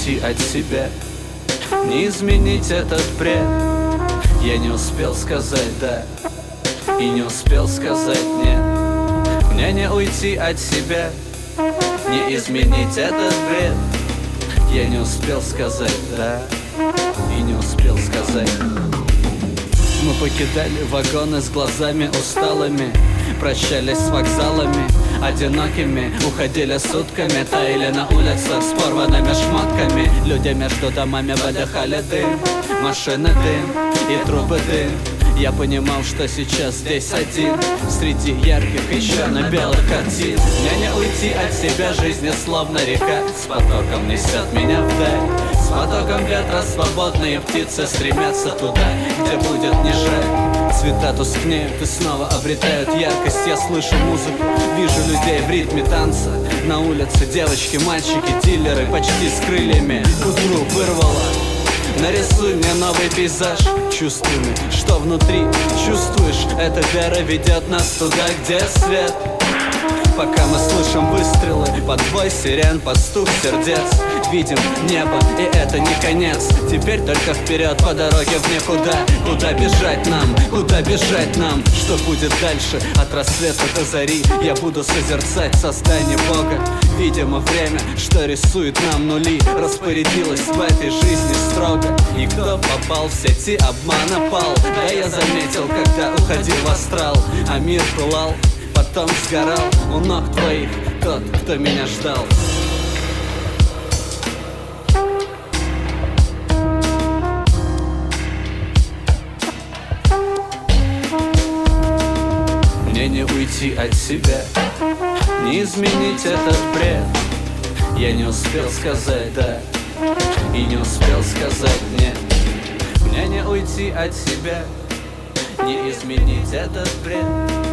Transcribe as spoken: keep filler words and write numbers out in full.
уйти от себя, не изменить этот бред. Я не успел сказать «да» и не успел сказать «нет». Мне не уйти от себя, не изменить этот бред. Я не успел сказать «да» и не успел сказать. Мы покидали вагоны с глазами усталыми, прощались с вокзалами одинокими, уходили сутками, таяли на улицах с порванными шмотками. Люди между домами выдыхали дым, машины дым и трубы дым. Я понимал, что сейчас здесь один, среди ярких еще на белых картин. Мне не уйти от себя, жизнь словно река, с потоком несет меня вдаль. С потоком ветра свободные птицы стремятся туда, где будет не жаль. Цвета тускнеют и снова обретают яркость. Я слышу музыку, вижу людей в ритме танца. На улице девочки, мальчики, дилеры почти с крыльями. К утру вырвало. Нарисуй мне новый пейзаж чувствами, что внутри. Чувствуешь, эта вера ведет нас туда, где свет. Пока мы слышим выстрелы, под бой сирен, под стук сердец, видим небо, и это не конец. Теперь только вперед по дороге в никуда. Куда бежать нам, куда бежать нам? Что будет дальше, от рассвета до зари? Я буду созерцать создание Бога. Видимо, время, что рисует нам нули, распорядилось в этой жизни строго. И кто попал в сети обмана пал. Да я заметил, когда уходил в астрал, а мир пылал, потом сгорал у ног твоих тот, кто меня ждал. Мне не уйти от себя, не изменить этот бред. Я не успел сказать «да» и не успел сказать «нет». Мне не уйти от себя, не изменить этот бред.